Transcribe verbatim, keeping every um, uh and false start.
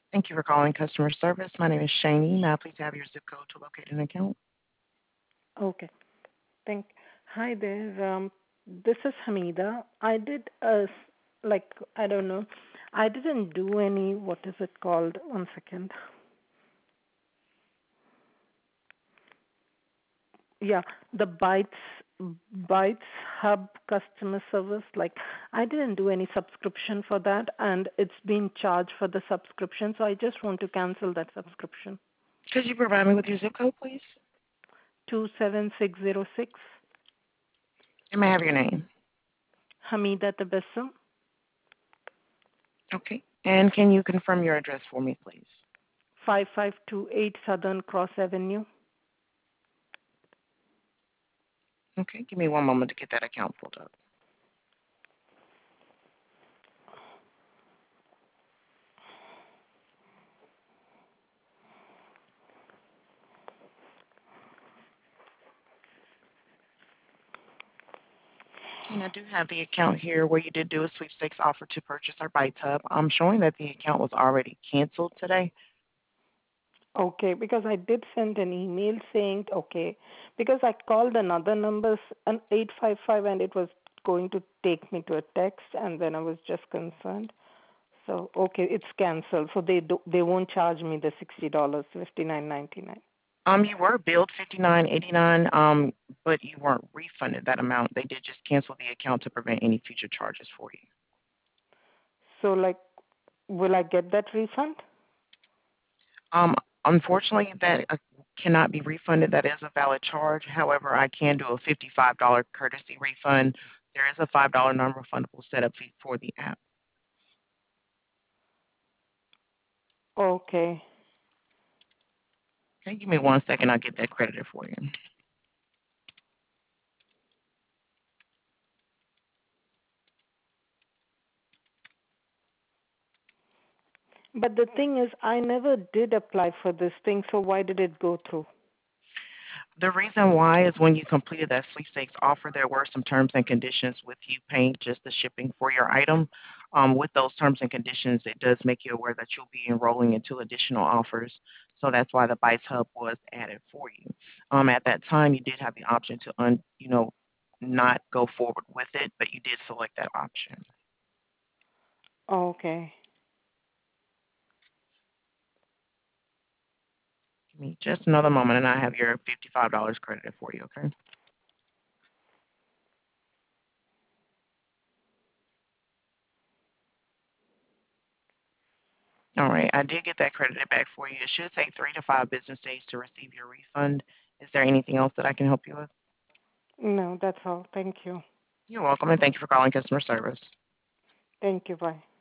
Thank you for calling customer service. My name is Shani. May I please have your zip code to locate an account? Okay. Thank. Hi there. Um, this is Hamida. I did a s- like I don't know. I didn't do any. What is it called? One second. Yeah, the Bytes Bytes Hub customer service. Like I didn't do any subscription for that, and it's been charged for the subscription. So I just want to cancel that subscription. Could you provide me with your zip code, please? Two seven six zero six. And may I have your name? Hamida Tabassum. Okay. And can you confirm your address for me, please? Five five two eight Southern Cross Avenue. Okay. Give me one moment to get that account pulled up. Okay, and I do have the account here where you did do a sweepstakes offer to purchase our Bites Hub. I'm showing that the account was already canceled today. Okay, because I did send an email saying, okay, because I called another number, an eight five five, and it was going to take me to a text, and then I was just concerned. So, okay, it's canceled. So they do, they won't charge me the sixty dollars fifty nine ninety nine. Um, you were billed fifty-nine eighty-nine, um, but you weren't refunded that amount. They did just cancel the account to prevent any future charges for you. So, like, will I get that refund? Um, Unfortunately, that uh, cannot be refunded. That is a valid charge. However, I can do a fifty-five dollars courtesy refund. There is a five dollars non-refundable setup fee for the app. Okay. Okay, give me one second. I'll get that credited for you. But the thing is, I never did apply for this thing, so why did it go through? The reason why is when you completed that sweepstakes offer, there were some terms and conditions with you paying just the shipping for your item. Um, with those terms and conditions, it does make you aware that you'll be enrolling into additional offers. So that's why the Bites Hub was added for you. Um, at that time, you did have the option to, un, you know, not go forward with it, but you did select that option. Okay. Give me just another moment, and I have your fifty-five dollars credited for you. Okay. All right, I did get that credited back for you. It should take three to five business days to receive your refund. Is there anything else that I can help you with? No, that's all. Thank you. You're welcome, and thank you for calling customer service. Thank you. Bye.